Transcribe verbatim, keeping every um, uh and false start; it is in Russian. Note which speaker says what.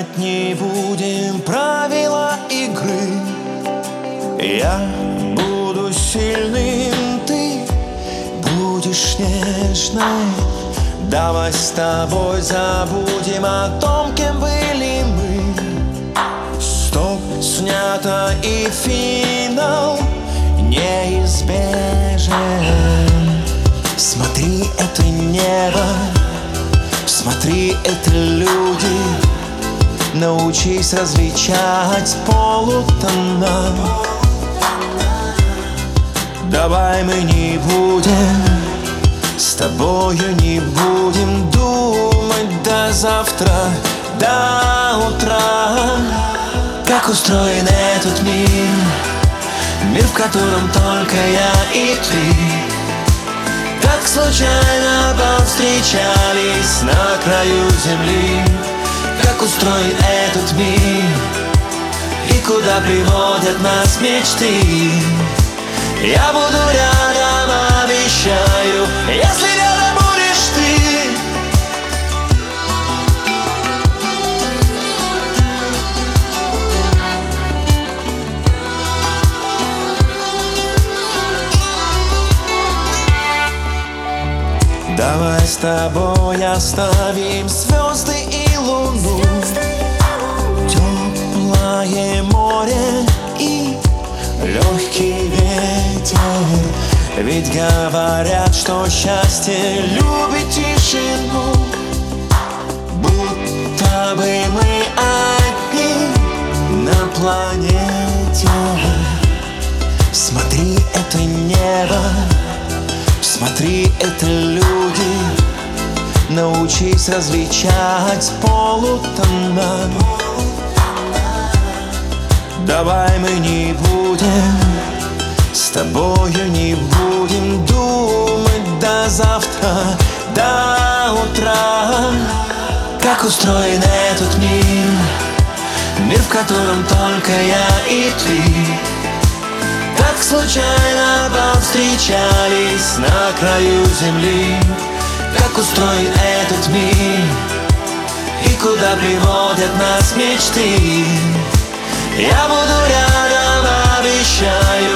Speaker 1: Менять не будем правила игры. Я буду сильным, ты будешь нежной. Давай с тобой забудем о том, кем были мы. Стоп, снято, и финал неизбежен. Смотри, это небо, смотри, это люди. Научись различать полутона. Давай мы не будем, с тобою не будем думать до завтра, до утра. Как устроен этот мир, мир, в котором только я и ты. Как случайно повстречались на краю земли. Как устроен этот мир и куда приводят нас мечты. Я буду рядом, обещаю, если рядом будешь ты. Давай с тобой оставим звезды и луну, теплое море и легкий ветер. Ведь говорят, что счастье любит тишину. Будто бы мы одни на планете. Смотри, это небо, смотри, это люди. Научись различать полутона. Давай мы не будем, с тобою не будем думать до завтра, до утра. Как устроен этот мир, мир, в котором только я и ты. Как случайно повстречались на краю земли. Как устроен этот мир и куда приводят нас мечты. Я буду рядом, обещаю,